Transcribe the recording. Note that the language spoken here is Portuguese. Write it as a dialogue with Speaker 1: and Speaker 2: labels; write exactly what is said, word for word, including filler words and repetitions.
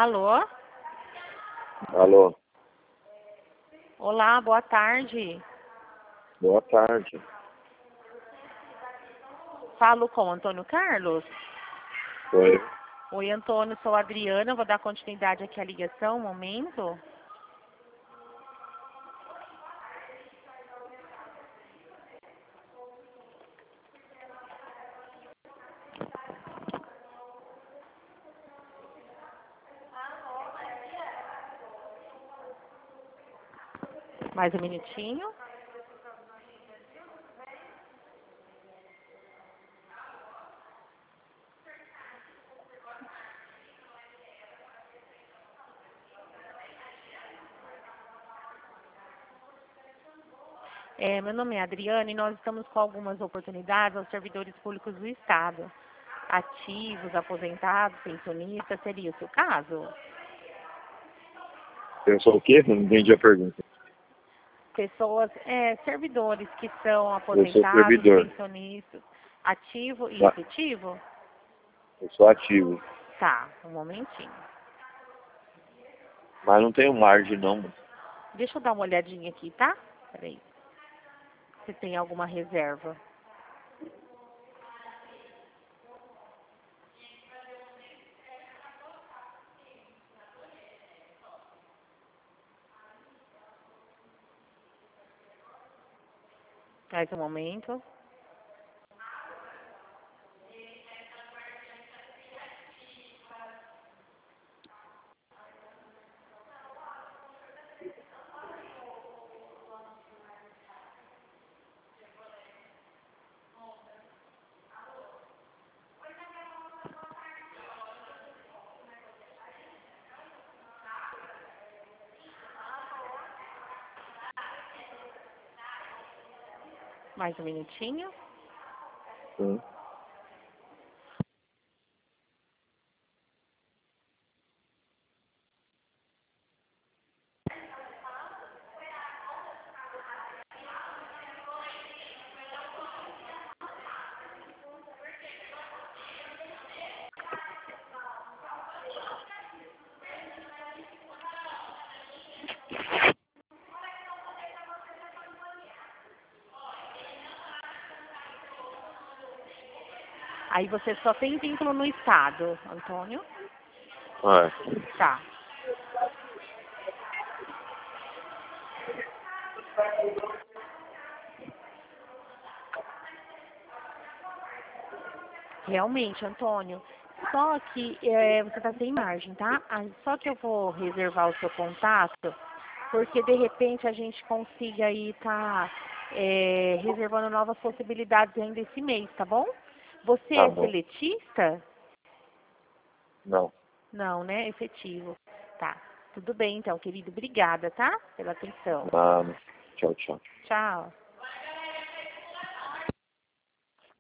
Speaker 1: Alô?
Speaker 2: Alô,
Speaker 1: Olá, boa tarde.
Speaker 2: boa tarde.
Speaker 1: Falo com o Antônio Carlos?
Speaker 2: Oi,
Speaker 1: Oi, Antônio, sou a Adriana, vou dar continuidade aqui à ligação, um momento. Mais um minutinho. É, meu nome é Adriana e nós estamos com algumas oportunidades aos servidores públicos do Estado. Ativos, aposentados, pensionistas, seria o seu caso?
Speaker 2: pensou o quê? Não entendi a pergunta.
Speaker 1: Pessoas, é, servidores que são
Speaker 2: Eu sou
Speaker 1: aposentados,
Speaker 2: servidor.
Speaker 1: pensionistas, ativo e
Speaker 2: Tá.
Speaker 1: efetivo?
Speaker 2: Eu sou ativo,
Speaker 1: Tá, um momentinho.
Speaker 2: mas não tenho margem não.
Speaker 1: Deixa eu dar uma olhadinha aqui, tá? Peraí. Se tem alguma reserva. Mais um momento. Mais um minutinho.
Speaker 2: Sim.
Speaker 1: Aí você só tem vínculo no Estado, Antônio?
Speaker 2: É.
Speaker 1: Tá. Realmente, Antônio. Só que é, você tá sem margem, tá? Ah, só que eu vou reservar o seu contato, porque de repente a gente consiga aí tá é, reservando novas possibilidades ainda esse mês, tá bom? Você
Speaker 2: Tá
Speaker 1: é
Speaker 2: bom.
Speaker 1: seletista?
Speaker 2: Não.
Speaker 1: Não, né? Efetivo. Tá. Tudo bem, então, querido. Obrigada, tá? Pela atenção.
Speaker 2: Nada. Tchau, tchau.
Speaker 1: Tchau.